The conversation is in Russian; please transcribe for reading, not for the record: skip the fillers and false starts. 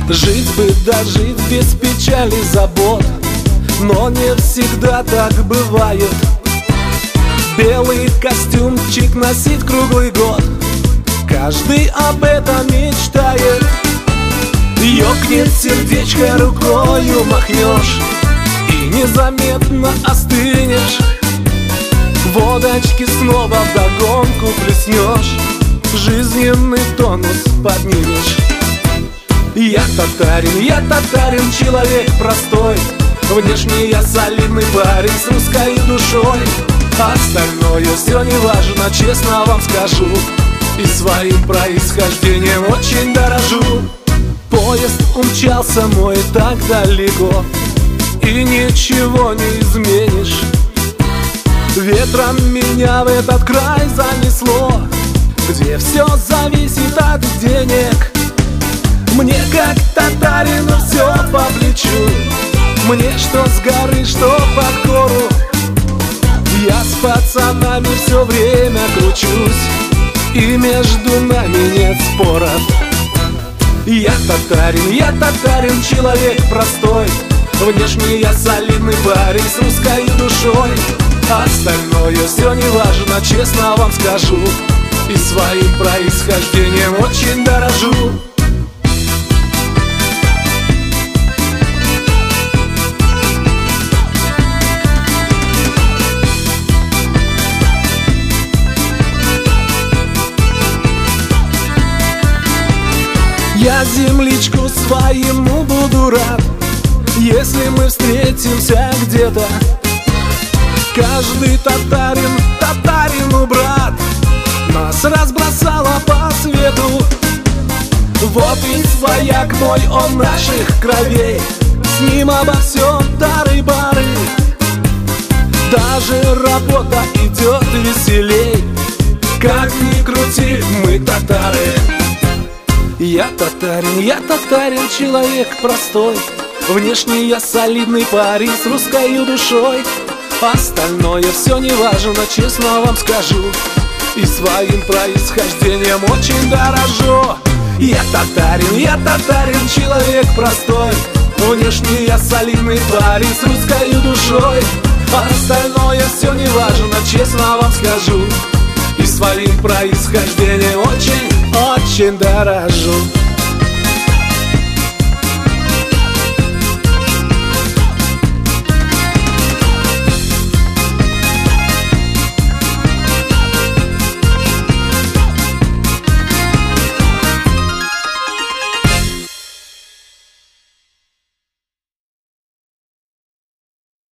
Жить бы дожить без печали, забот, но не всегда так бывает. Белый костюмчик носить круглый год, каждый об этом мечтает. Ёкнет сердечко, рукою махнешь и незаметно остынешь. Водочки снова вдогонку плеснешь, жизненный тонус поднимешь. Я татарин, человек простой. Внешне я солидный парень с русской душой. Остальное все не важно, честно вам скажу, и своим происхождением очень дорожу. Поезд умчался мой так далеко, и ничего не изменишь. Ветром меня в этот край занесло, где все зависит от денег. Мне как татарину все по плечу, мне что с горы, что под гору. Я с пацанами все время кручусь, и между нами нет споров. Я татарин, человек простой. Внешне я солидный парень с русской душой. Остальное все не важно, честно вам скажу, и своим происхождением очень дорожу. Я земличку своему буду рад, если мы встретимся где-то. Каждый татарин татарину брат, нас разбросало по свету. Вот и свояк мой, он наших кровей, с ним обо всем дары-бары. Даже работа идет веселей, как ни крути, мы татары. Я татарин, человек простой. Внешне я солидный парень с русской душой. Остальное все не важно, честно вам скажу, и своим происхождением очень дорожу. Я татарин, человек простой. Внешне я солидный парень с русской душой. Остальное все не важно, честно вам скажу, и своим происхождением очень дорожу.